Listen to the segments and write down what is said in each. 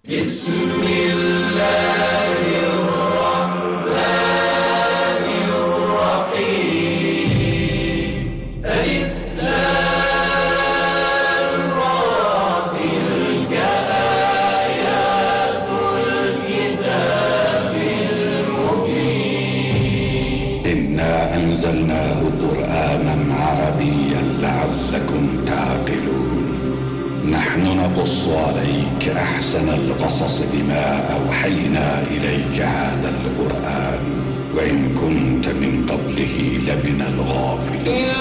أنزلناه قرآنا عربيا لعلكم تعقلون نحن نقص عليك أحسن القصص بما أوحينا إليك هذا القرآن وإن كنت من قبله لمن الغافلين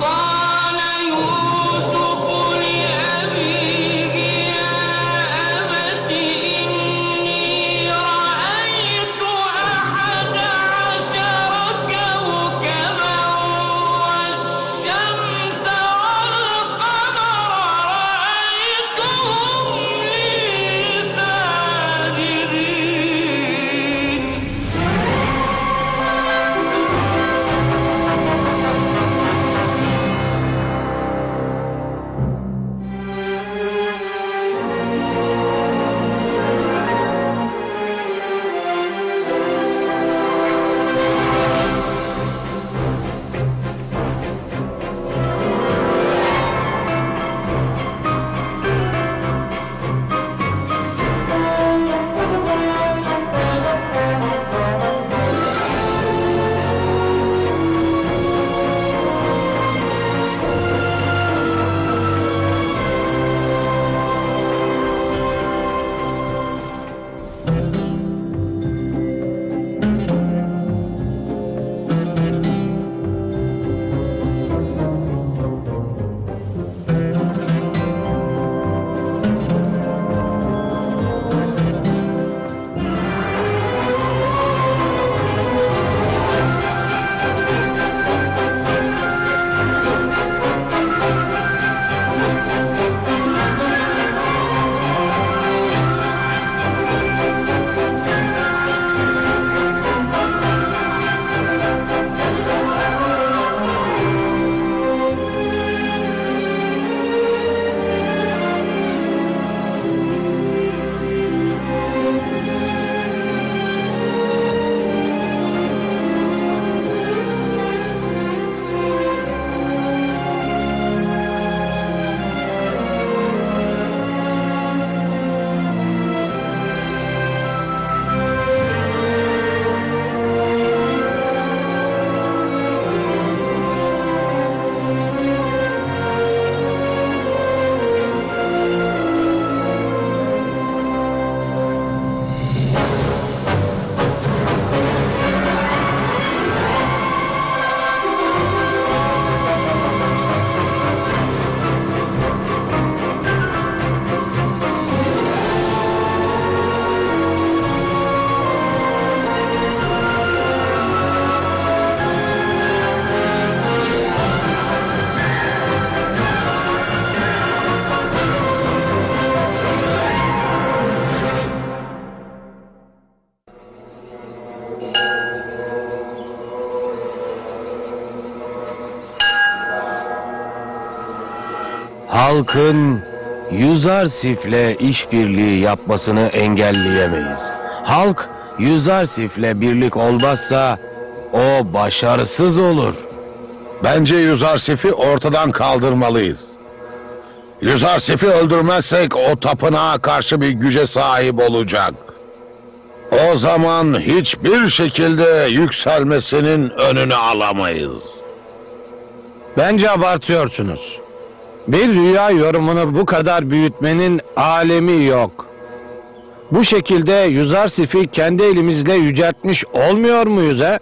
Halkın Yuzarsif'le işbirliği yapmasını engelleyemeyiz. Halk Yuzarsif'le birlik olmazsa o başarısız olur. Bence Yuzarsif'i ortadan kaldırmalıyız. Yuzarsif'i öldürmezsek o tapınağa karşı bir güce sahip olacak. O zaman hiçbir şekilde yükselmesinin önünü alamayız. Bence abartıyorsunuz. Bir rüya yorumunu bu kadar büyütmenin alemi yok. Bu şekilde Yuzarsif'i kendi elimizle yüceltmiş olmuyor muyuz he?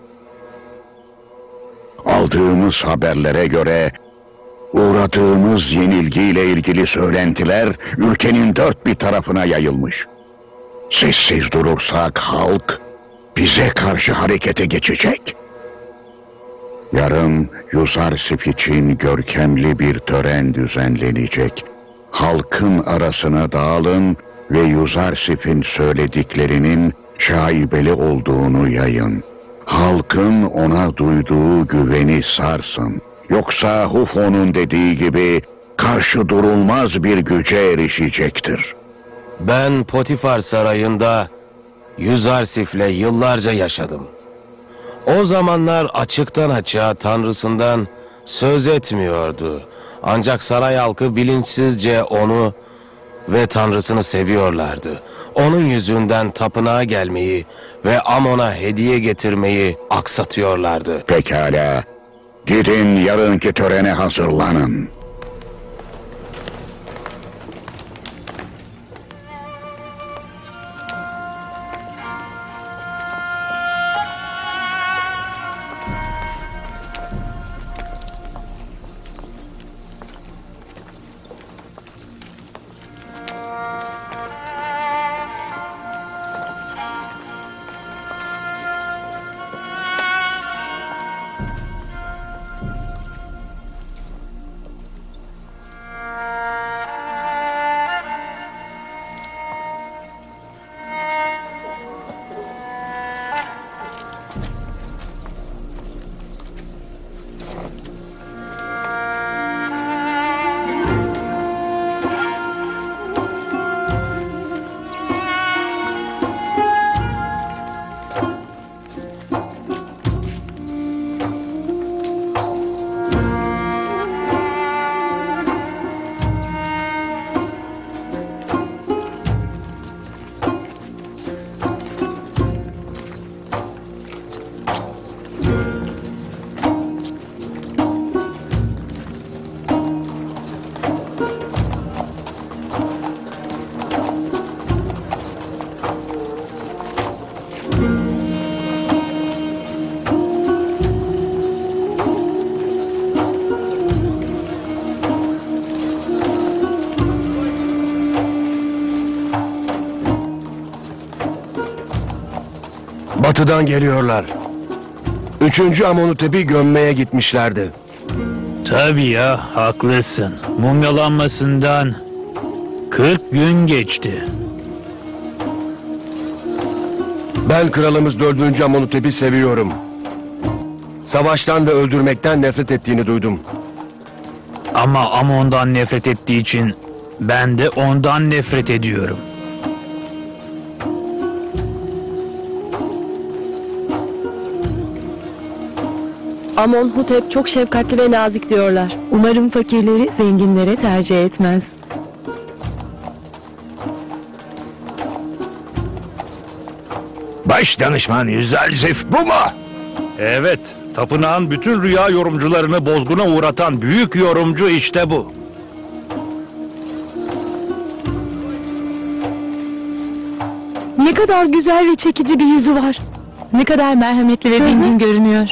Aldığımız haberlere göre uğradığımız yenilgiyle ilgili söylentiler ülkenin dört bir tarafına yayılmış. Sessiz durursak halk bize karşı harekete geçecek. Yarın Yuzarsif için görkemli bir tören düzenlenecek. Halkın arasına dağılın ve Yuzarsif'in söylediklerinin şaibeli olduğunu yayın. Halkın ona duyduğu güveni sarsın. Yoksa Hufo'nun dediği gibi karşı durulmaz bir güce erişecektir. Ben Potifar sarayında Yüzarsif'le yıllarca yaşadım. O zamanlar açıktan açığa Tanrısından söz etmiyordu. Ancak saray halkı bilinçsizce onu ve Tanrısını seviyorlardı. Onun yüzünden tapınağa gelmeyi ve Amon'a hediye getirmeyi aksatıyorlardı. Pekala. Gidin yarınki törene hazırlanın. Batıdan geliyorlar. 3. Amonutep'i gömmeye gitmişlerdi. Tabii ya, haklısın. Mumyalanmasından 40 gün geçti. Ben kralımız 4. Amonutep'i seviyorum. Savaştan ve öldürmekten nefret ettiğini duydum. Ama Amon'dan nefret ettiği için ben de ondan nefret ediyorum. Amonhotep çok şefkatli ve nazik diyorlar. Umarım fakirleri zenginlere tercih etmez. Baş danışman Yüzarsif bu mu? Evet, tapınağın bütün rüya yorumcularını bozguna uğratan büyük yorumcu işte bu. Ne kadar güzel ve çekici bir yüzü var. Ne kadar merhametli ve dingin görünüyor.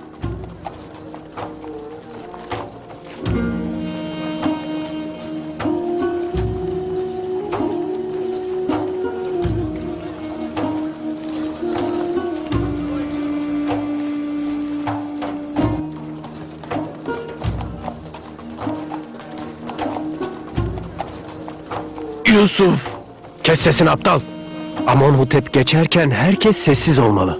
Yusuf! Kes sesini aptal! Amonhotep geçerken herkes sessiz olmalı.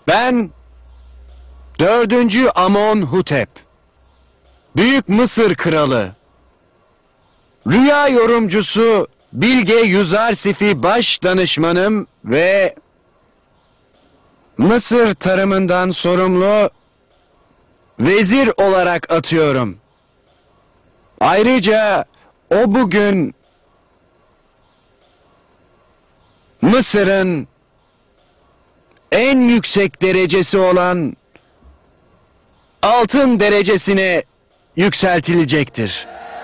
Ben 4. Amonhotep, Büyük Mısır Kralı, rüya yorumcusu Bilge Yüzarsif'i baş danışmanım ve Mısır tarımından sorumlu vezir olarak atıyorum. Ayrıca o bugün Mısır'ın en yüksek derecesi olan altın derecesine yükseltilecektir.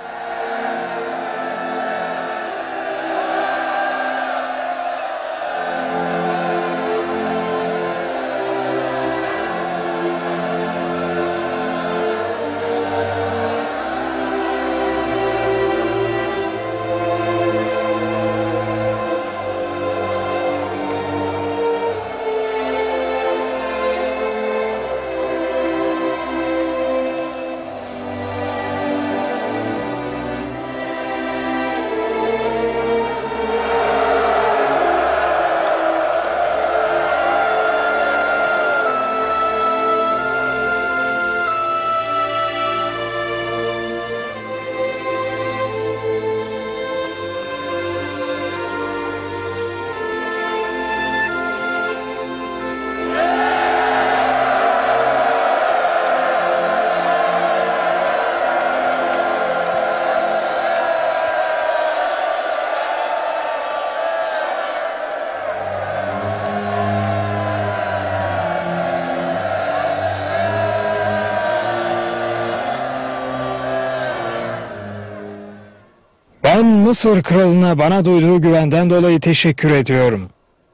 Ben Mısır kralına bana duyduğu güvenden dolayı teşekkür ediyorum.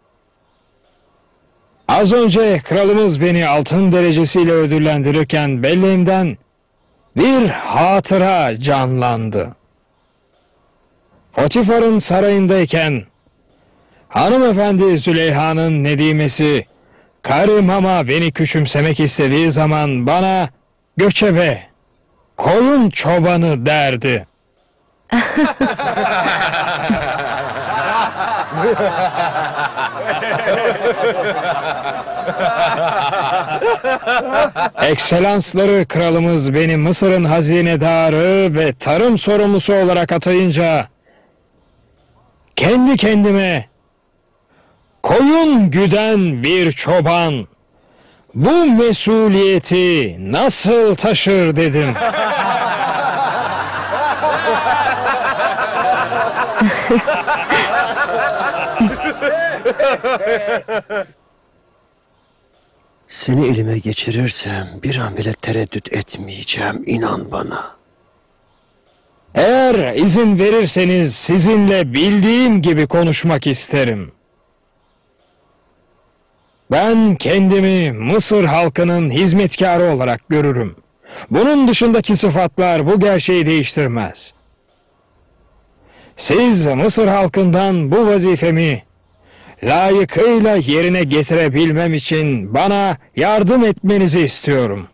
Az önce kralımız beni altın derecesiyle ödüllendirirken belleğimden bir hatıra canlandı. Potifar'ın sarayındayken hanımefendi Züleyha'nın nedimesi karım ama beni küçümsemek istediği zaman bana göçebe, koyun çobanı derdi. Ekselansları kralımız beni Mısır'ın hazinedarı ve tarım sorumlusu olarak atayınca kendi kendime koyun güden bir çoban bu mesuliyeti nasıl taşır dedim. Seni elime geçirirsem bir an bile tereddüt etmeyeceğim, inan bana. Eğer izin verirseniz sizinle bildiğim gibi konuşmak isterim. Ben kendimi Mısır halkının hizmetkarı olarak görürüm. Bunun dışındaki sıfatlar bu gerçeği değiştirmez. Siz Mısır halkından bu vazifemi layıkıyla yerine getirebilmem için bana yardım etmenizi istiyorum.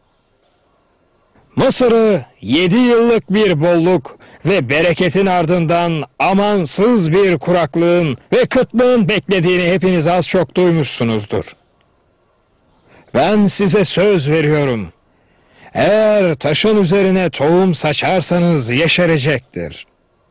Mısır'ı 7 yıllık bir bolluk ve bereketin ardından amansız bir kuraklığın ve kıtlığın beklediğini hepiniz az çok duymuşsunuzdur. Ben size söz veriyorum. Eğer taşın üzerine tohum saçarsanız yeşerecektir.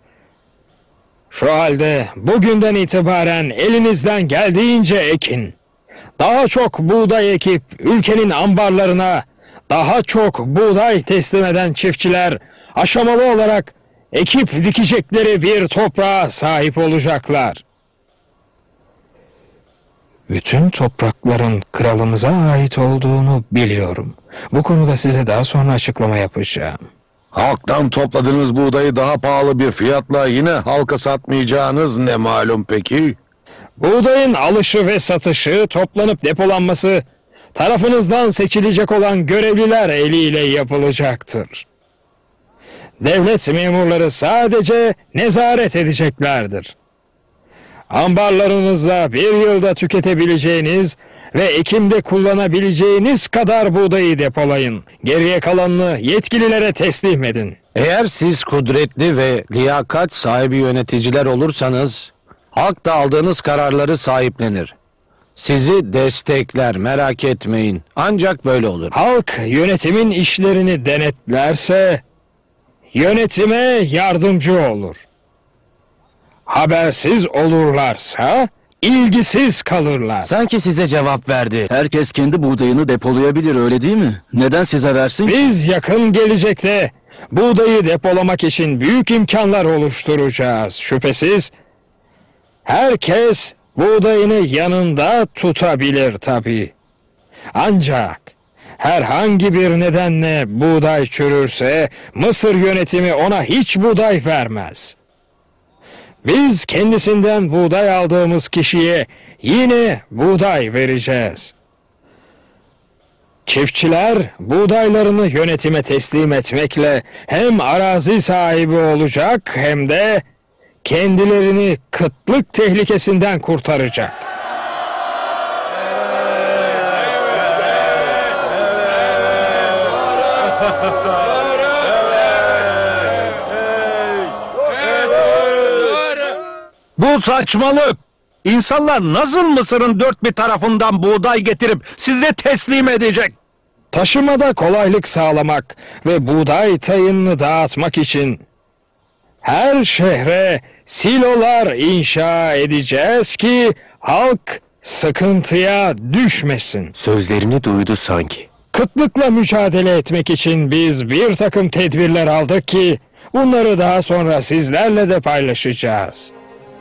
Şu halde bugünden itibaren elinizden geldiğince ekin. Daha çok buğday ekip ülkenin ambarlarına daha çok buğday teslim eden çiftçiler aşamalı olarak ekip dikecekleri bir toprağa sahip olacaklar. Bütün toprakların kralımıza ait olduğunu biliyorum. Bu konuda size daha sonra açıklama yapacağım. Halktan topladığınız buğdayı daha pahalı bir fiyatla yine halka satmayacağınız ne malum peki? Buğdayın alışı ve satışı, toplanıp depolanması tarafınızdan seçilecek olan görevliler eliyle yapılacaktır. Devlet memurları sadece nezaret edeceklerdir. Ambarlarınızda bir yılda tüketebileceğiniz ve ekimde kullanabileceğiniz kadar buğdayı depolayın. Geriye kalanını yetkililere teslim edin. Eğer siz kudretli ve liyakat sahibi yöneticiler olursanız, halk da aldığınız kararları sahiplenir. Sizi destekler, merak etmeyin. Ancak böyle olur. Halk yönetimin işlerini denetlerse yönetime yardımcı olur. Habersiz olurlarsa ilgisiz kalırlar. Sanki size cevap verdi. Herkes kendi buğdayını depolayabilir, öyle değil mi? Neden size versin? Biz yakın gelecekte buğdayı depolamak için büyük imkanlar oluşturacağız. Şüphesiz herkes buğdayını yanında tutabilir tabii. Ancak herhangi bir nedenle buğday çürürse Mısır yönetimi ona hiç buğday vermez. Biz kendisinden buğday aldığımız kişiye yine buğday vereceğiz. Çiftçiler buğdaylarını yönetime teslim etmekle hem arazi sahibi olacak hem de kendilerini kıtlık tehlikesinden kurtaracak. Bu saçmalık. İnsanlar nasıl Mısır'ın dört bir tarafından buğday getirip size teslim edecek? Taşımada kolaylık sağlamak ve buğday tayınını dağıtmak için her şehre silolar inşa edeceğiz ki halk sıkıntıya düşmesin. Sözlerini duydu sanki. Kıtlıkla mücadele etmek için biz bir takım tedbirler aldık ki bunları daha sonra sizlerle de paylaşacağız.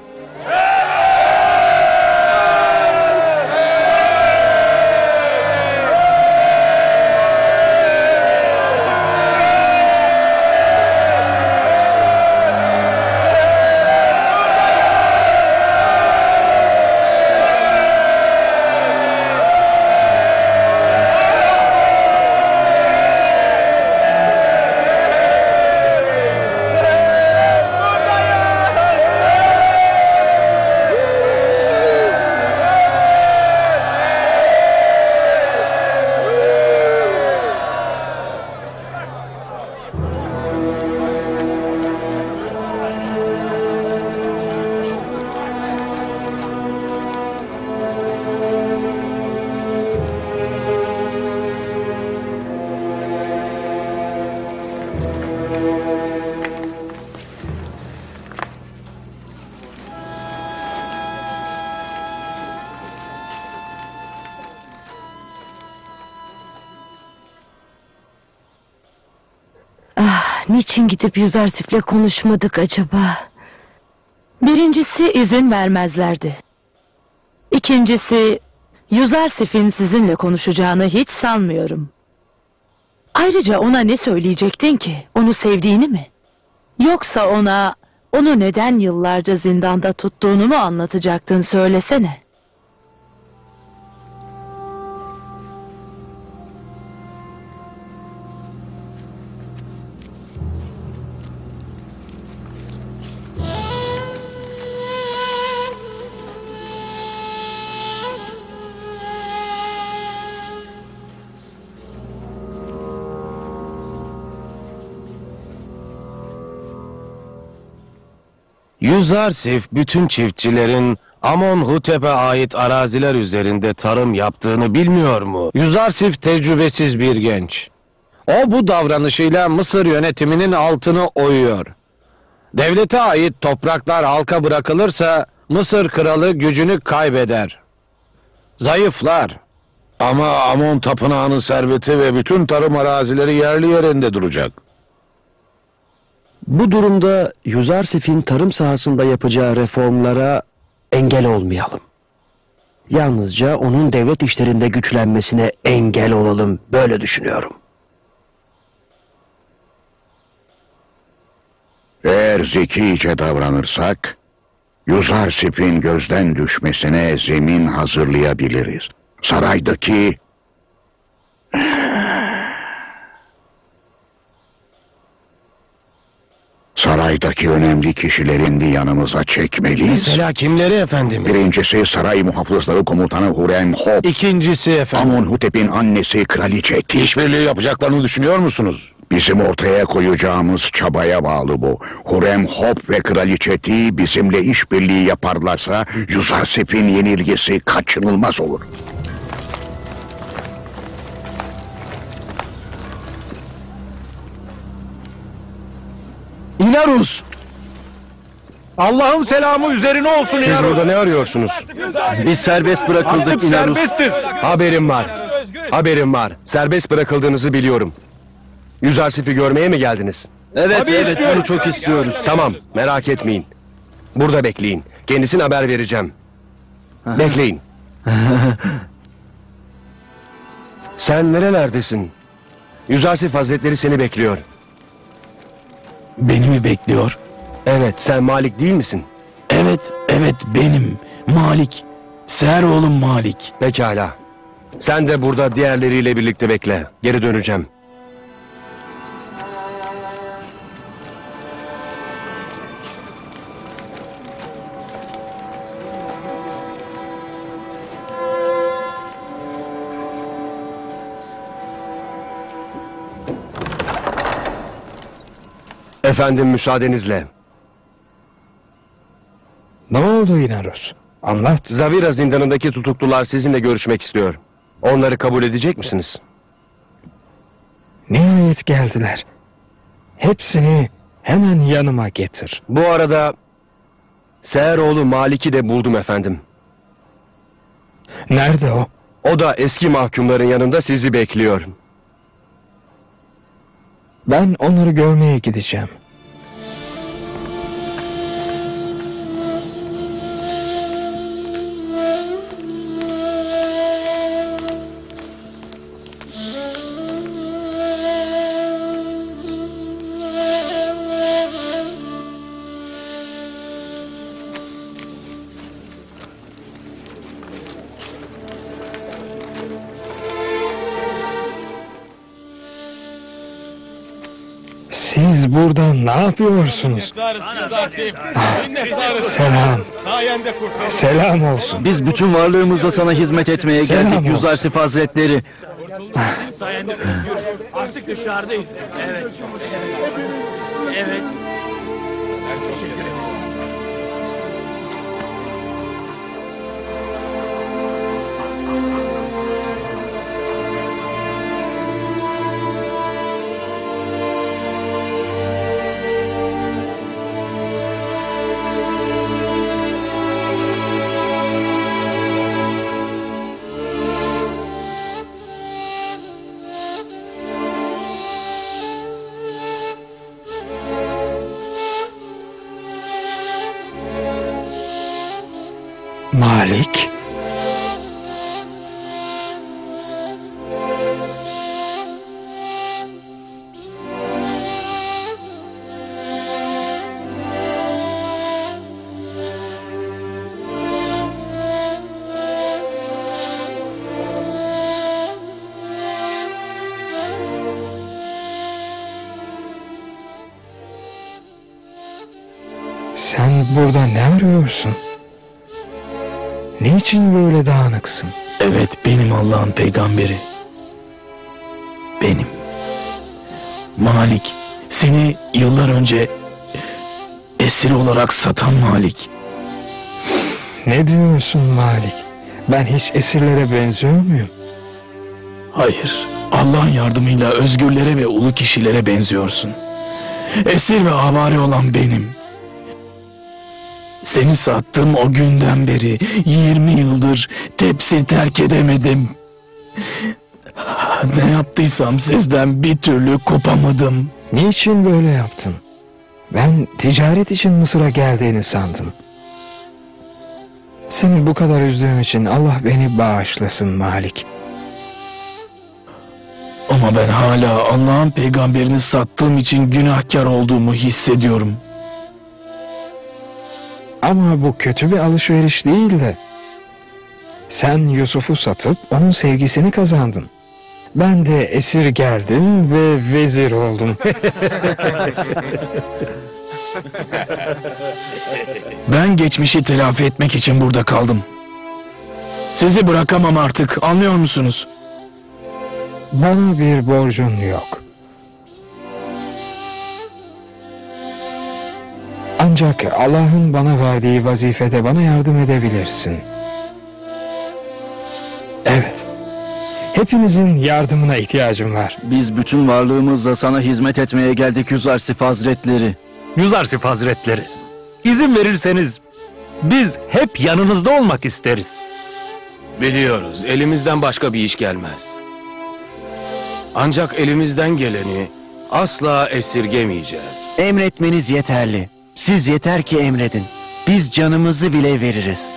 Niçin gidip Yüzarsif'le konuşmadık acaba? Birincisi izin vermezlerdi. İkincisi Yüzarsif'in sizinle konuşacağını hiç sanmıyorum. Ayrıca ona ne söyleyecektin ki? Onu sevdiğini mi? Yoksa ona onu neden yıllarca zindanda tuttuğunu mu anlatacaktın, söylesene. Yüzarsif bütün çiftçilerin Amonhotep'e ait araziler üzerinde tarım yaptığını bilmiyor mu? Yüzarsif tecrübesiz bir genç. O bu davranışıyla Mısır yönetiminin altını oyuyor. Devlete ait topraklar halka bırakılırsa Mısır kralı gücünü kaybeder. Zayıflar. Ama Amon tapınağının serveti ve bütün tarım arazileri yerli yerinde duracak. Bu durumda Yüzarsif'in tarım sahasında yapacağı reformlara engel olmayalım. Yalnızca onun devlet işlerinde güçlenmesine engel olalım, böyle düşünüyorum. Eğer zekice davranırsak, Yüzarsif'in gözden düşmesine zemin hazırlayabiliriz. Saraydaki önemli kişilerini yanımıza çekmeliyiz. Mesela kimleri efendimiz? Birincisi saray muhafızları komutanı Hurenhop. İkincisi efendim. Amonhotep'in annesi kraliçe Tit. İşbirliği yapacaklarını düşünüyor musunuz? Bizim ortaya koyacağımız çabaya bağlı bu. Hurrem Hop ve Kraliçe Ti bizimle işbirliği yaparlarsa Yuzarsif'in yenilgisi kaçınılmaz olur. İnarus! Allah'ın selamı üzerine olsun Siz İnarus. burada ne arıyorsunuz? Biz serbest bırakıldık Artık İnarus. serbestiz. Haberim var. Haberim var. Serbest bırakıldığınızı biliyorum. Yüzarsif'i görmeye mi geldiniz? Evet, Tabii evet, istiyorum. bunu çok istiyoruz. Tamam, merak etmeyin. Burada bekleyin. Kendisine haber vereceğim. Bekleyin. Sen nerelerdesin? Yüzarsif Hazretleri seni bekliyor. Beni mi bekliyor? Evet, sen Malik değil misin? Evet, evet benim. Malik. Seher oğlum Malik. Pekala. Sen de burada diğerleriyle birlikte bekle. Geri döneceğim. Efendim, müsaadenizle. Ne oldu İnarus? Anlat. Zavira zindanındaki tutuklular sizinle görüşmek istiyor. Onları kabul edecek misiniz? Nihayet geldiler. Hepsini hemen yanıma getir. Bu arada Seheroğlu Malik'i de buldum efendim. Nerede o? O da eski mahkumların yanında sizi bekliyor. Ben onları görmeye gideceğim. Siz burada ne yapıyorsunuz? Selam. Selam olsun. Biz bütün varlığımızla sana hizmet etmeye Selam geldik olsun. Yüzarsif Hazretleri. Artık dışarıdayız. Evet. Evet. Teşekkür ederim. Malik. Sen burada ne arıyorsun? Niçin böyle dağınıksın? Evet benim Allah'ın peygamberi. Benim. Malik. Seni yıllar önce esir olarak satan Malik. Ne diyorsun Malik? Ben hiç esirlere benziyor muyum? Hayır. Allah'ın yardımıyla özgürlere ve ulu kişilere benziyorsun. Esir ve avari olan benim. Seni sattığım o günden beri 20 yıldır tepsi terk edemedim. Ne yaptıysam sizden bir türlü kopamadım. Niçin böyle yaptın? Ben ticaret için Mısır'a geldiğini sandım. Seni bu kadar üzdüğüm için Allah beni bağışlasın Malik. Ama ben hala Allah'ın peygamberini sattığım için günahkar olduğumu hissediyorum. Ama bu kötü bir alışveriş değildi. Sen Yusuf'u satıp onun sevgisini kazandın. Ben de esir geldim ve vezir oldum. Ben geçmişi telafi etmek için burada kaldım. Sizi bırakamam artık, anlıyor musunuz? Bana bir borcun yok. Ancak Allah'ın bana verdiği vazifede bana yardım edebilirsin. Evet. Hepinizin yardımına ihtiyacım var. Biz bütün varlığımızla sana hizmet etmeye geldik Yüzarsif Hazretleri. Yüzarsif Hazretleri, izin verirseniz biz hep yanınızda olmak isteriz. Biliyoruz, elimizden başka bir iş gelmez. Ancak elimizden geleni asla esirgemeyeceğiz. Emretmeniz yeterli. Siz yeter ki emredin. Biz canımızı bile veririz.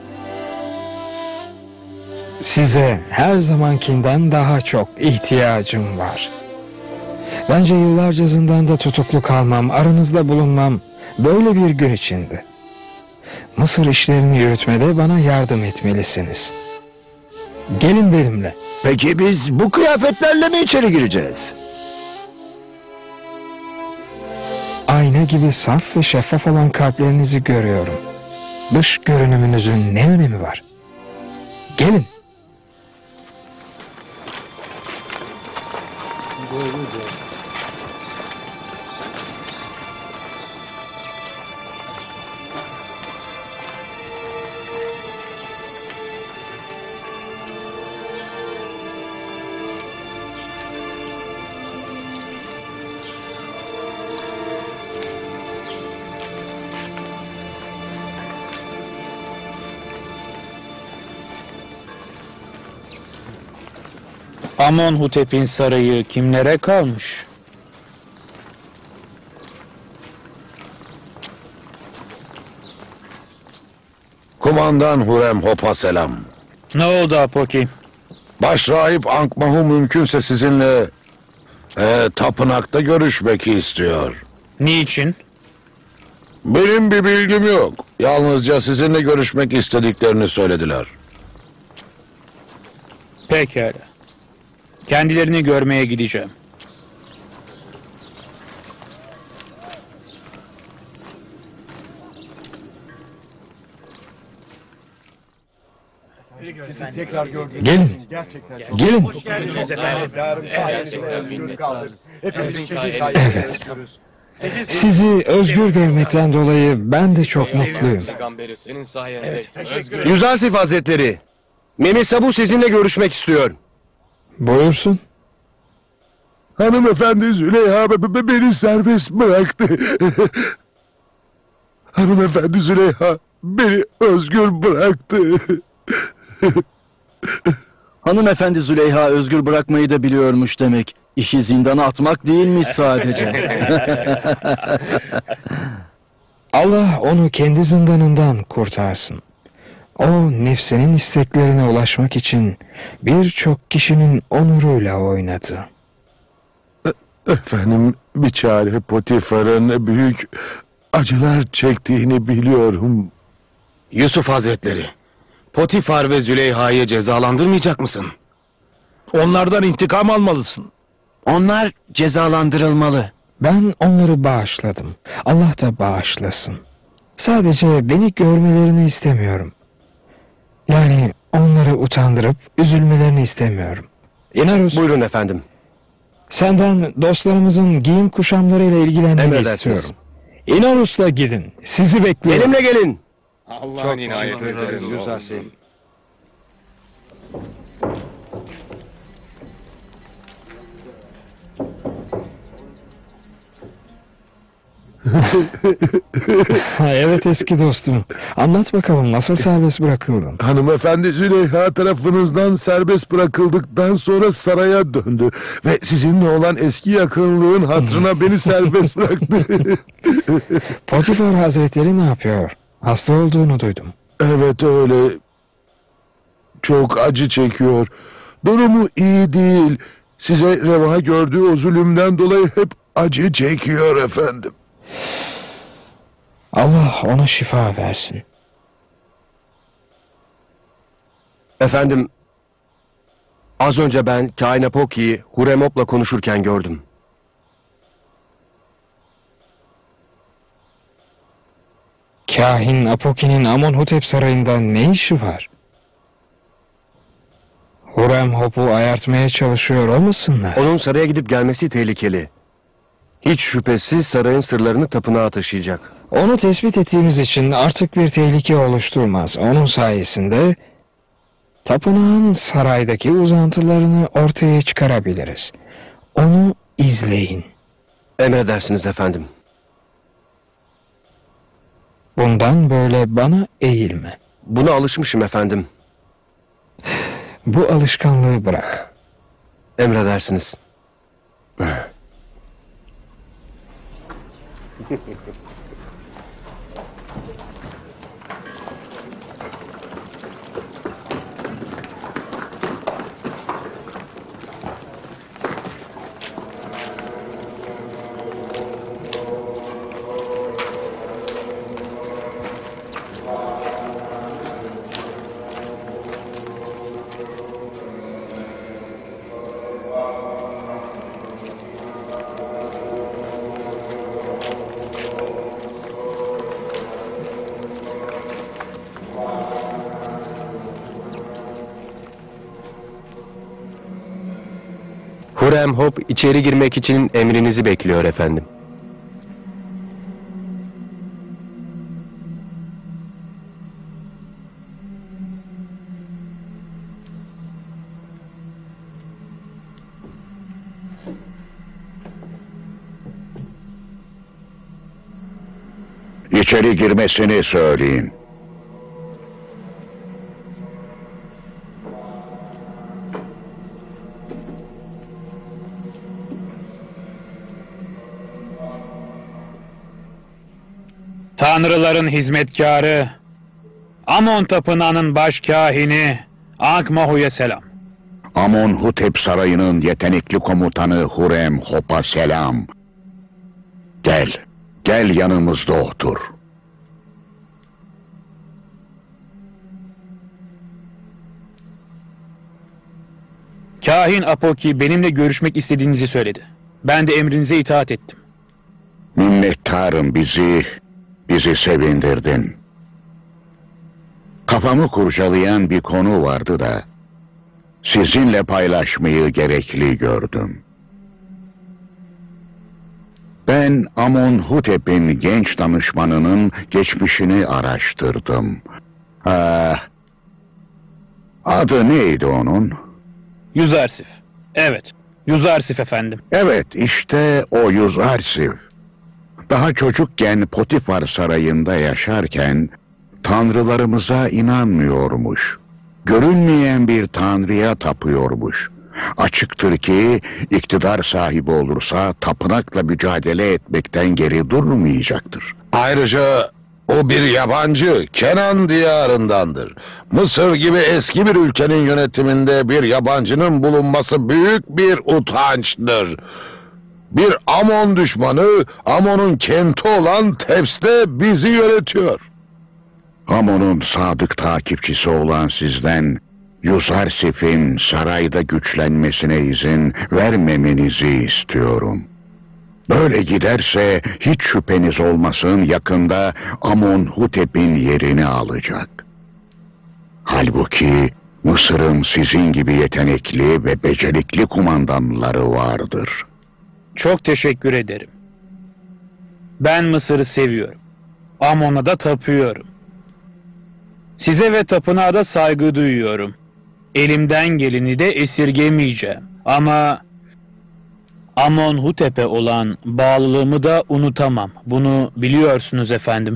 Size her zamankinden daha çok ihtiyacım var. Bence yıllarca zindanda tutuklu kalmam, aranızda bulunmam böyle bir gün içindi. Mısır işlerini yürütmede bana yardım etmelisiniz. Gelin benimle. Peki biz bu kıyafetlerle mi içeri gireceğiz? Ayna gibi saf ve şeffaf olan kalplerinizi görüyorum. Dış görünümünüzün ne önemi var? Gelin. Amonhotep'in sarayı kimlere kalmış? Kumandan Hurem Hop'a selam. Ne oldu Apoki? Başrahip Ankmahu mümkünse sizinle tapınakta görüşmek istiyor. Niçin? Benim bir bilgim yok. Yalnızca sizinle görüşmek istediklerini söylediler. Pekala. Kendilerini görmeye gideceğim. Gelin. Gelin. Evet. Sizi özgür görmekten dolayı ben de çok mutluyum. Yüzarsif Hazretleri, Memi Sabu sizinle görüşmek istiyor. Buyursun. Hanımefendi Züleyha beni serbest bıraktı. Hanımefendi Züleyha beni özgür bıraktı. Hanımefendi Züleyha özgür bırakmayı da biliyormuş demek. İşi zindana atmak değilmiş sadece. Allah onu kendi zindanından kurtarsın. O nefsinin isteklerine ulaşmak için birçok kişinin onuruyla oynadı. Efendim biçare Potifar'ın büyük acılar çektiğini biliyorum. Yusuf Hazretleri, Potifar ve Züleyha'yı cezalandırmayacak mısın? Onlardan intikam almalısın. Onlar cezalandırılmalı. Ben onları bağışladım. Allah da bağışlasın. Sadece beni görmelerini istemiyorum. Yani onları utandırıp üzülmelerini istemiyorum. İnarus, Buyurun efendim. senden dostlarımızın giyim kuşamlarıyla ilgilenmeni Emredersiniz. istiyorum. İnarus'la gidin. Sizi bekliyorum. Benimle gelin. Allah'ın inayeti ederiz Yüzarsif. Evet eski dostum. Anlat bakalım nasıl serbest bırakıldın? Hanımefendi Züleyha tarafınızdan serbest bırakıldıktan sonra saraya döndü. Ve sizinle olan eski yakınlığın hatırına beni serbest bıraktı. Potifar Hazretleri ne yapıyor? Hasta olduğunu duydum. Evet öyle. Çok acı çekiyor. Durumu iyi değil. Size reva gördüğü o zulümden dolayı hep acı çekiyor efendim. Allah ona şifa versin. Efendim, az önce ben Kain Apoki'yi Huremop'la konuşurken gördüm. Kahin Apoki'nin Amonhotep sarayında ne işi var? Huremhop'u ayartmaya çalışıyor olmasınlar? Onun saraya gidip gelmesi tehlikeli. Hiç şüphesiz sarayın sırlarını tapınağa taşıyacak. Onu tespit ettiğimiz için artık bir tehlike oluşturmaz. Onun sayesinde tapınağın saraydaki uzantılarını ortaya çıkarabiliriz. Onu izleyin. Emredersiniz efendim. Bundan böyle bana eğilme. Buna alışmışım efendim. Bu alışkanlığı bırak. Emredersiniz. Hurem-Hop içeri girmek için emrinizi bekliyor efendim. İçeri girmesini söyleyin. Tanrıların hizmetkarı, Amon Tapınağı'nın başkahini Ankh-Mahu'ya selam. Amonhotep Sarayı'nın yetenekli komutanı Hurem-Hop'a selam. Gel yanımızda otur. Kahin Apoki benimle görüşmek istediğinizi söyledi. Ben de emrinize itaat ettim. Minnettarım, bizi sevindirdin. Kafamı kurcalayan bir konu vardı da sizinle paylaşmayı gerekli gördüm. Ben Amonhotep'in genç danışmanının geçmişini araştırdım. Adı neydi onun? Yüzarsif. Evet, Yüzarsif efendim. Evet, işte o Yüzarsif. Daha çocukken Potifar sarayında yaşarken tanrılarımıza inanmıyormuş. Görünmeyen bir tanrıya tapıyormuş. Açıktır ki iktidar sahibi olursa tapınakla mücadele etmekten geri durmayacaktır. Ayrıca o bir yabancı, Kenan diyarındandır. Mısır gibi eski bir ülkenin yönetiminde bir yabancının bulunması büyük bir utançtır. Bir Amon düşmanı, Amon'un kenti olan Tebs'te bizi yönetiyor. Amon'un sadık takipçisi olan sizden Yüzarsif'in sarayda güçlenmesine izin vermemenizi istiyorum. Böyle giderse hiç şüpheniz olmasın, yakında Amonhotep'in yerini alacak. Halbuki Mısır'ın sizin gibi yetenekli ve becerikli kumandanları vardır. Çok teşekkür ederim. Ben Mısır'ı seviyorum. Amon'a da tapıyorum. Size ve tapınağa da saygı duyuyorum. Elimden geleni de esirgemeyeceğim. Ama Amonhotep'e olan bağlılığımı da unutamam. Bunu biliyorsunuz efendim.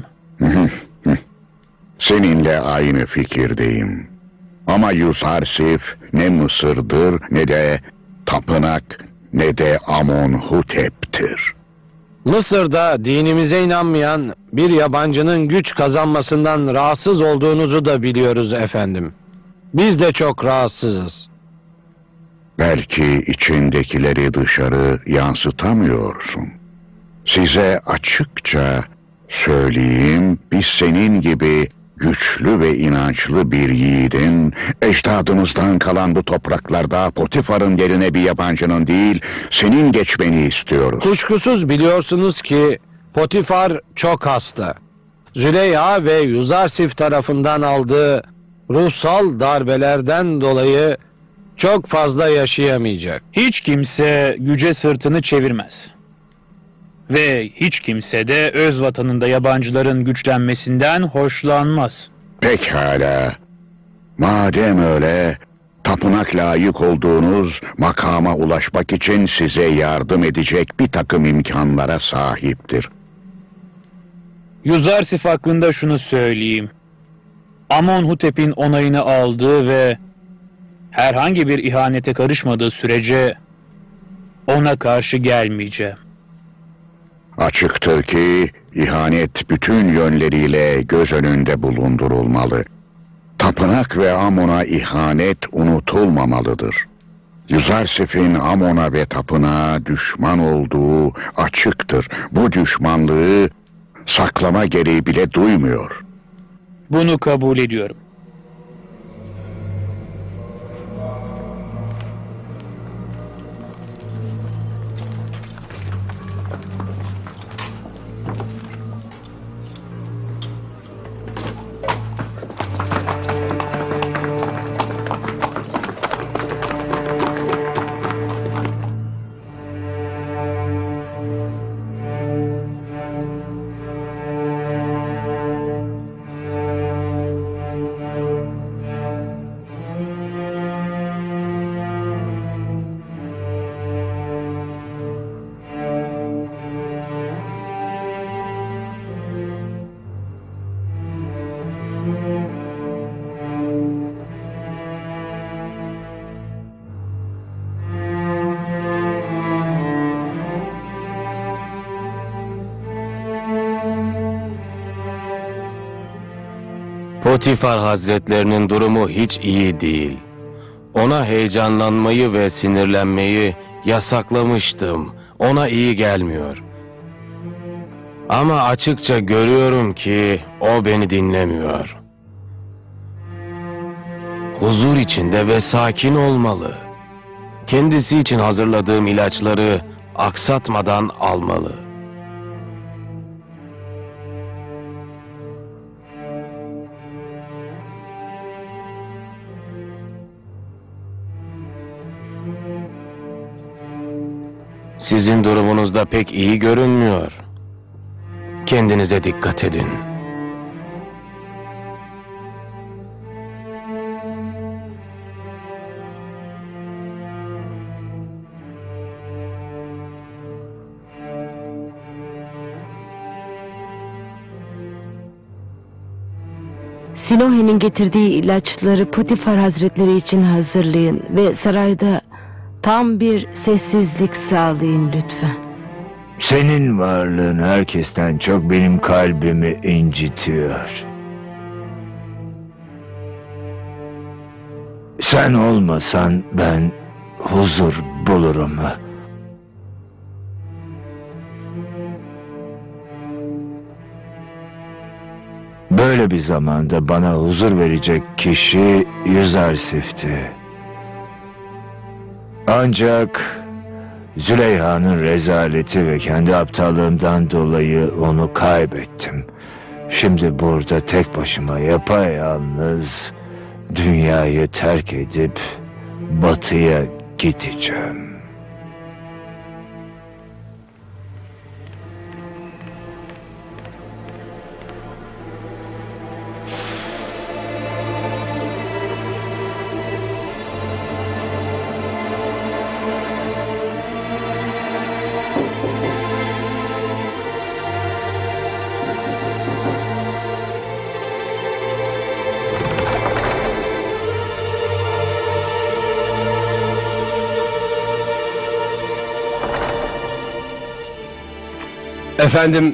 Seninle aynı fikirdeyim. Ama Yüzarsif ne Mısır'dır, ne de tapınak, ne de Amonhotep'tir. Mısır'da dinimize inanmayan bir yabancının güç kazanmasından rahatsız olduğunuzu da biliyoruz efendim. Biz de çok rahatsızız. Belki içindekileri dışarı yansıtamıyorsun. Size açıkça söyleyeyim, biz senin gibi güçlü ve inançlı bir yiğidin, ecdadımızdan kalan bu topraklarda Potifar'ın yerine bir yabancının değil, senin geçmeni istiyoruz. Kuşkusuz biliyorsunuz ki Potifar çok hasta. Züleyha ve Yüzarsif tarafından aldığı ruhsal darbelerden dolayı çok fazla yaşayamayacak. Hiç kimse güce sırtını çevirmez. Ve hiç kimse de öz vatanında yabancıların güçlenmesinden hoşlanmaz. Pekala. Madem öyle, tapınak layık olduğunuz makama ulaşmak için size yardım edecek bir takım imkanlara sahiptir. Yuzarsif hakkında şunu söyleyeyim. Amonhotep'in onayını aldığı ve herhangi bir ihanete karışmadığı sürece ona karşı gelmeyeceğim. Açıktır ki ihanet bütün yönleriyle göz önünde bulundurulmalı. Tapınak ve Amon'a ihanet unutulmamalıdır. Yuzarsif'in Amon'a ve tapınağa düşman olduğu açıktır. Bu düşmanlığı saklama gereği bile duymuyor. Bunu kabul ediyorum. Potifar Hazretlerinin durumu hiç iyi değil. Ona heyecanlanmayı ve sinirlenmeyi yasaklamıştım. Ona iyi gelmiyor. Ama açıkça görüyorum ki o beni dinlemiyor. Huzur içinde ve sakin olmalı. Kendisi için hazırladığım ilaçları aksatmadan almalı. Sizin durumunuz da pek iyi görünmüyor. Kendinize dikkat edin. Sinohe'nin getirdiği ilaçları Potifar Hazretleri için hazırlayın ve sarayda tam bir sessizlik sağlayın lütfen. Senin varlığın herkesten çok benim kalbimi incitiyor. Sen olmasan ben huzur bulurum. Böyle bir zamanda bana huzur verecek kişi Yuzarsif'ti. Ancak Züleyha'nın rezaleti ve kendi aptallığımdan dolayı onu kaybettim. Şimdi burada tek başıma yapayalnız dünyayı terk edip batıya gideceğim. Efendim...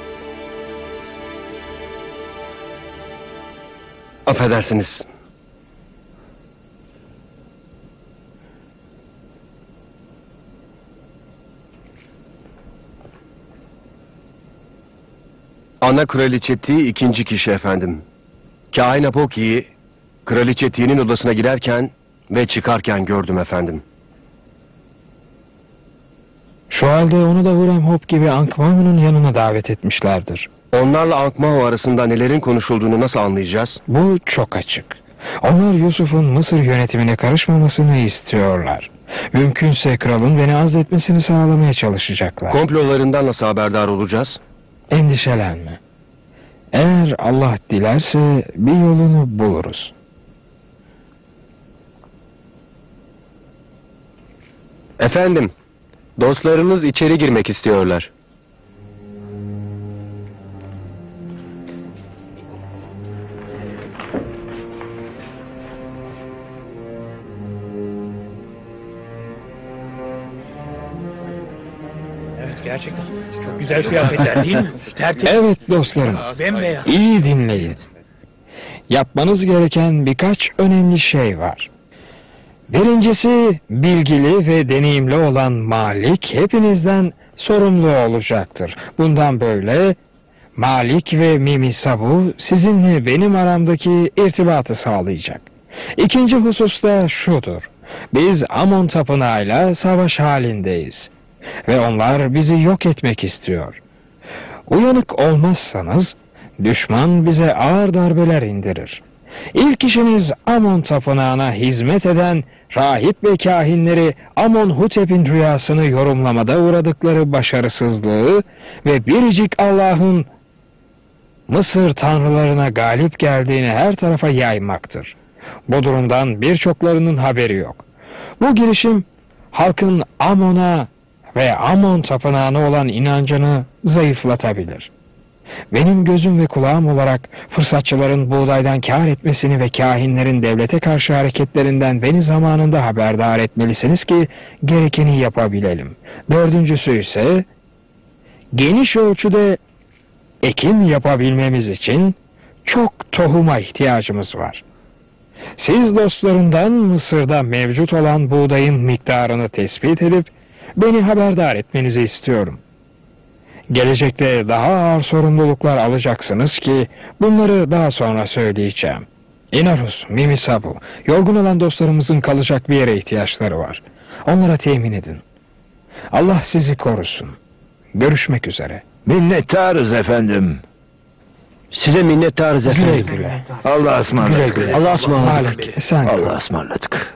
Affedersiniz. Ana Kraliçe Ti ikinci kişi efendim. Kahin Apoki'yi Kraliçe Ti'nin odasına girerken ve çıkarken gördüm efendim. Şu halde onu da Hurem-Hop gibi Ankh-Mahon'un yanına davet etmişlerdir. Onlarla Ankh-Mahon arasında nelerin konuşulduğunu nasıl anlayacağız? Bu çok açık. Onlar Yusuf'un Mısır yönetimine karışmamasını istiyorlar. Mümkünse kralın beni azletmesini sağlamaya çalışacaklar. Komplolarından nasıl haberdar olacağız? Endişelenme. Eğer Allah dilerse bir yolunu buluruz. Efendim, dostlarınız içeri girmek istiyorlar. Evet, gerçekten. Çok güzel kıyafetler değil mi? Tertemiz. Evet dostlarım, Bembeyaz. iyi dinleyin. Yapmanız gereken birkaç önemli şey var. Birincisi, bilgili ve deneyimli olan Malik hepinizden sorumlu olacaktır. Bundan böyle Malik ve Mimi Sabu sizinle benim aramdaki irtibatı sağlayacak. İkinci husus da şudur. Biz Amon tapınağıyla savaş halindeyiz. Ve onlar bizi yok etmek istiyor. Uyanık olmazsanız düşman bize ağır darbeler indirir. İlk işiniz Amon tapınağına hizmet eden rahip ve kahinleri Amonhotep'in rüyasını yorumlamada uğradıkları başarısızlığı ve biricik Allah'ın Mısır tanrılarına galip geldiğini her tarafa yaymaktır. Bu durumdan birçoklarının haberi yok. Bu girişim halkın Amon'a ve Amon tapınağına olan inancını zayıflatabilir. Benim gözüm ve kulağım olarak fırsatçıların buğdaydan kâr etmesini ve kahinlerin devlete karşı hareketlerinden beni zamanında haberdar etmelisiniz ki gerekeni yapabilelim. Dördüncüsü ise geniş ölçüde ekim yapabilmemiz için çok tohuma ihtiyacımız var. Siz dostlarımdan Mısır'da mevcut olan buğdayın miktarını tespit edip beni haberdar etmenizi istiyorum. Gelecekte daha ağır sorumluluklar alacaksınız ki bunları daha sonra söyleyeceğim. Inarus, Mimi Sabu, yorgun olan dostlarımızın kalacak bir yere ihtiyaçları var. Onlara temin edin. Allah sizi korusun. Görüşmek üzere. Minnettarız efendim. Size minnettarız efendim. Güle güle. Allah'a ısmarladık. Güle güle. Allah'a ısmarladık. Malik, sen kal. Allah'a ısmarladık.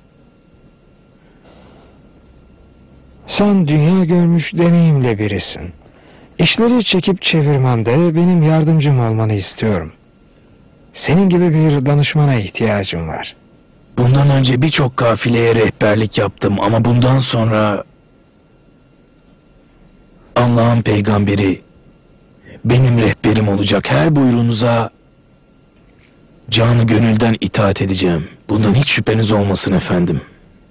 Sen dünya görmüş deneyimli birisin. İşleri çekip çevirmemde benim yardımcım olmanı istiyorum. Senin gibi bir danışmana ihtiyacım var. Bundan önce birçok kafileye rehberlik yaptım ama bundan sonra Allah'ın peygamberi benim rehberim olacak. Her buyruğunuza canı gönülden itaat edeceğim. Bundan hiç şüpheniz olmasın efendim.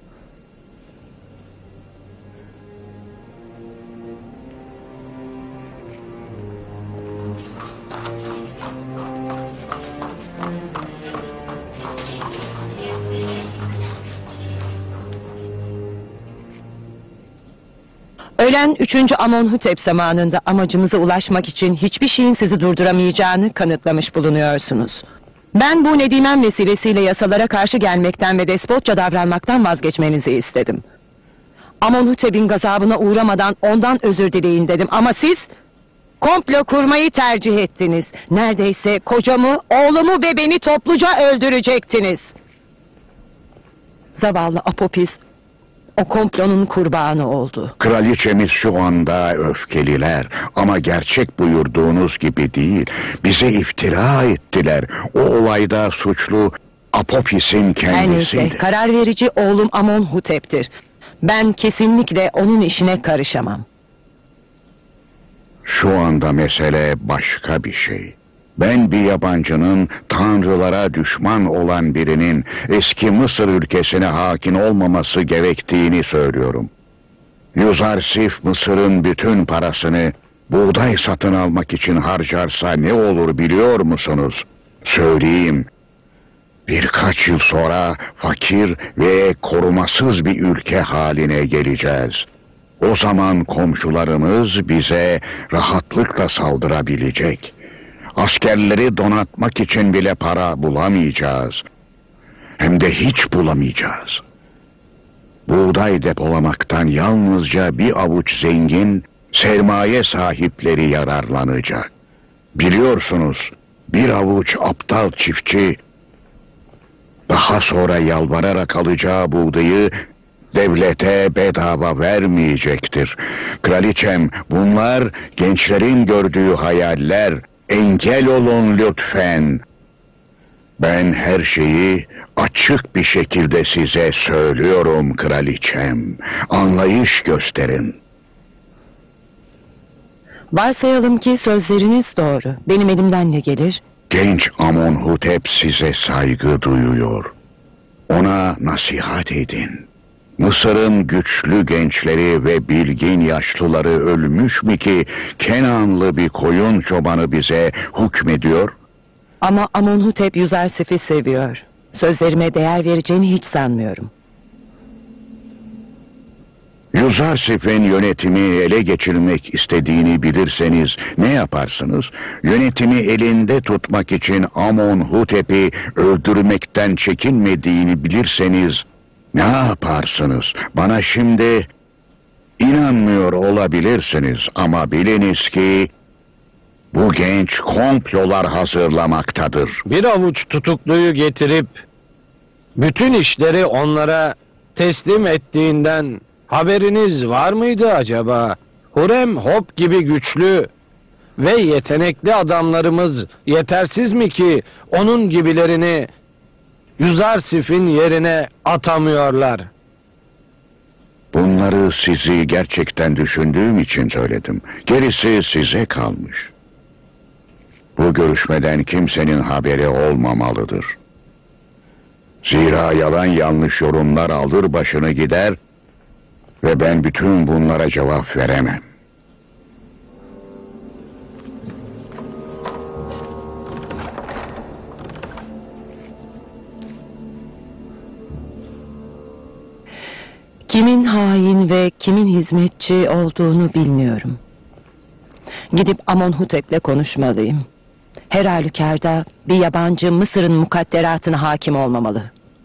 Ölen 3. Amonhotep zamanında amacımıza ulaşmak için hiçbir şeyin sizi durduramayacağını kanıtlamış bulunuyorsunuz. Ben bu nedimen vesilesiyle yasalara karşı gelmekten ve despotça davranmaktan vazgeçmenizi istedim. Amonhotep'in gazabına uğramadan ondan özür dileyin dedim ama siz komplo kurmayı tercih ettiniz. Neredeyse kocamı, oğlumu ve beni topluca öldürecektiniz. Zavallı Apopis o komplonun kurbanı oldu. Kraliçemiz şu anda öfkeliler ama gerçek buyurduğunuz gibi değil. Bize iftira ettiler. O olayda suçlu Apopis'in Her kendisiydi. neyse, karar verici oğlum Amonhotep'tir. Ben kesinlikle onun işine karışamam. Şu anda mesele başka bir şey. Ben bir yabancının tanrılara düşman olan birinin eski Mısır ülkesine hakim olmaması gerektiğini söylüyorum. Yuzarsif Mısır'ın bütün parasını buğday satın almak için harcarsa ne olur biliyor musunuz? Söyleyeyim. Birkaç yıl sonra fakir ve korumasız bir ülke haline geleceğiz. O zaman komşularımız bize rahatlıkla saldırabilecek. Askerleri donatmak için bile para bulamayacağız. Hem de hiç bulamayacağız. Buğday depolamaktan yalnızca bir avuç zengin sermaye sahipleri yararlanacak. Biliyorsunuz, bir avuç aptal çiftçi daha sonra yalvararak alacağı buğdayı Devlete bedava vermeyecektir. Kraliçem, bunlar gençlerin gördüğü hayaller. Engel olun lütfen. Ben her şeyi açık bir şekilde size söylüyorum kraliçem. Anlayış gösterin. Varsayalım ki sözleriniz doğru. Benim elimden ne gelir? Genç Amonhotep size saygı duyuyor. Ona nasihat edin. Mısır'ın güçlü gençleri ve bilgin yaşlıları ölmüş mü ki Kenanlı bir koyun çobanı bize hükmediyor? Ama Amonhotep Yuzarsif'i seviyor. Sözlerime değer vereceğini hiç sanmıyorum. Yuzarsif'in yönetimi ele geçirmek istediğini bilirseniz ne yaparsınız? Yönetimi elinde tutmak için Amonhotep'i öldürmekten çekinmediğini bilirseniz ne yaparsınız? Bana şimdi inanmıyor olabilirsiniz ama biliniz ki bu genç komplolar hazırlamaktadır. Bir avuç tutukluyu getirip bütün işleri onlara teslim ettiğinden haberiniz var mıydı acaba? Hurem Hop gibi güçlü ve yetenekli adamlarımız yetersiz mi ki onun gibilerini Yuzarsif'in yerine atamıyorlar? Bunları sizi gerçekten düşündüğüm için söyledim. Gerisi size kalmış. Bu görüşmeden kimsenin haberi olmamalıdır. Zira yalan yanlış yorumlar alır başını gider ve ben bütün bunlara cevap veremem. Kimin hain ve kimin hizmetçi olduğunu bilmiyorum. Gidip Amonhotep'le konuşmalıyım. Her halükarda bir yabancı Mısır'ın mukadderatına hakim olmamalı.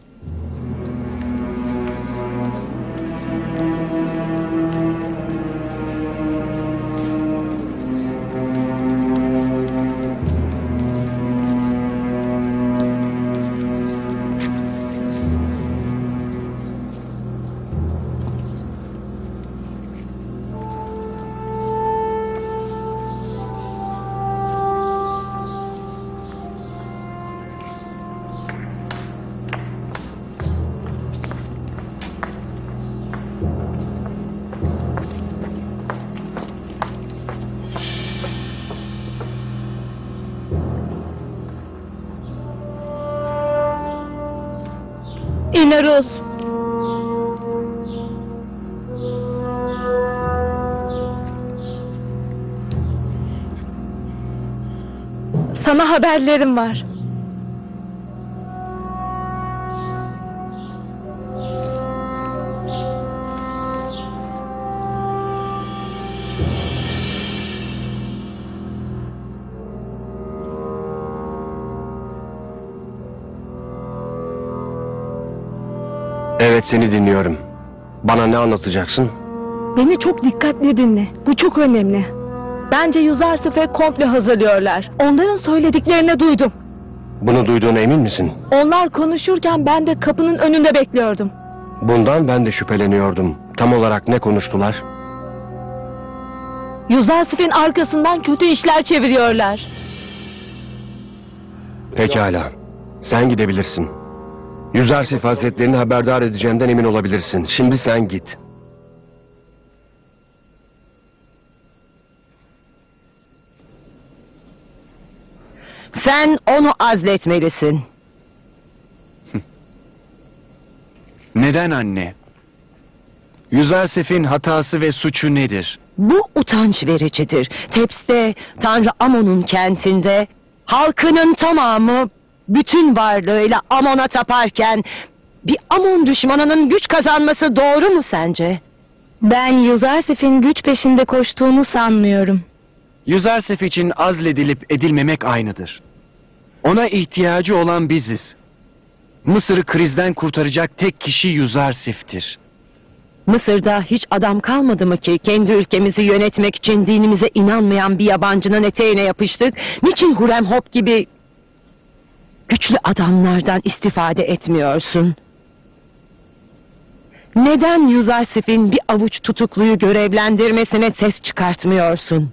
İnaruz. Sana haberlerim var. Evet, seni dinliyorum. Bana ne anlatacaksın? Beni çok dikkatli dinle. Bu çok önemli. Bence Yuzarsif'e komplo hazırlıyorlar. Onların söylediklerini duydum. Bunu duyduğuna emin misin? Onlar konuşurken ben de kapının önünde bekliyordum. Bundan ben de şüpheleniyordum. Tam olarak ne konuştular? Yuzarsif'in arkasından kötü işler çeviriyorlar. Pekala. Sen gidebilirsin. Yuzarsif Hazretlerini haberdar edeceğimden emin olabilirsin. Şimdi sen git. Sen onu azletmelisin. Neden anne? Yuzarsif'in hatası ve suçu nedir? Bu utanç vericidir. Tebs'te, Tanrı Amon'un kentinde halkının tamamı bütün varlığıyla Amon'a taparken bir Amon düşmanının güç kazanması doğru mu sence? Ben Yuzarsif'in güç peşinde koştuğunu sanmıyorum. Yuzarsif için azledilip edilmemek aynıdır. Ona ihtiyacı olan biziz. Mısır'ı krizden kurtaracak tek kişi Yuzarsif'tir. Mısır'da hiç adam kalmadı mı ki kendi ülkemizi yönetmek için dinimize inanmayan bir yabancının eteğine yapıştık? Niçin Hurem Hop gibi güçlü adamlardan istifade etmiyorsun? Neden Yuzarsif'in bir avuç tutukluyu görevlendirmesine ses çıkartmıyorsun?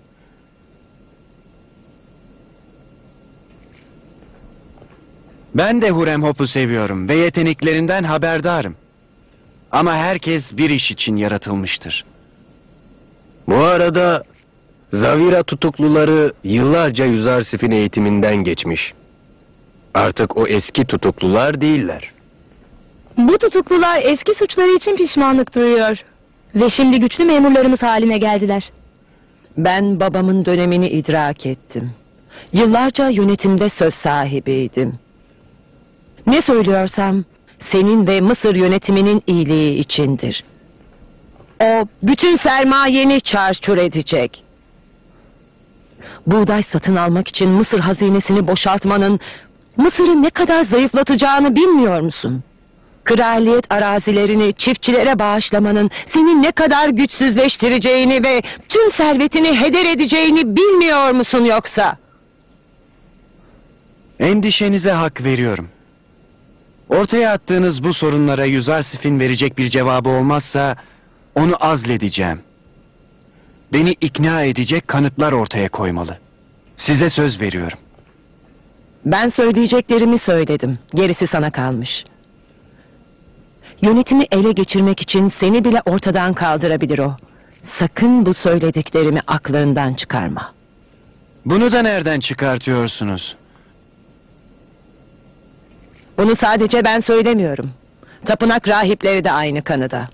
Ben de Huremhop'u seviyorum ve yeteneklerinden haberdarım. Ama herkes bir iş için yaratılmıştır. Bu arada Zavira tutukluları yıllarca Yuzarsif'in eğitiminden geçmiş. Artık o eski tutuklular değiller. Bu tutuklular eski suçları için pişmanlık duyuyor. Ve şimdi güçlü memurlarımız haline geldiler. Ben babamın dönemini idrak ettim. Yıllarca yönetimde söz sahibiydim. Ne söylüyorsam senin ve Mısır yönetiminin iyiliği içindir. O bütün sermayeni çarçur edecek. Buğday satın almak için Mısır hazinesini boşaltmanın Mısır'ı ne kadar zayıflatacağını bilmiyor musun? Kraliyet arazilerini çiftçilere bağışlamanın seni ne kadar güçsüzleştireceğini ve tüm servetini heder edeceğini bilmiyor musun yoksa? Endişenize hak veriyorum. Ortaya attığınız bu sorunlara Yuzarsif'in verecek bir cevabı olmazsa onu azledeceğim. Beni ikna edecek kanıtlar ortaya koymalı. Size söz veriyorum. Ben söyleyeceklerimi söyledim. Gerisi sana kalmış. Yönetimi ele geçirmek için seni bile ortadan kaldırabilir o. Sakın bu söylediklerimi aklından çıkarma. Bunu da nereden çıkartıyorsunuz? Bunu sadece ben söylemiyorum. Tapınak rahipleri de aynı kanıda.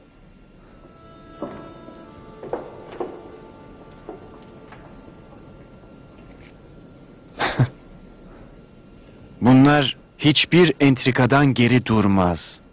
Bunlar hiçbir entrikadan geri durmaz.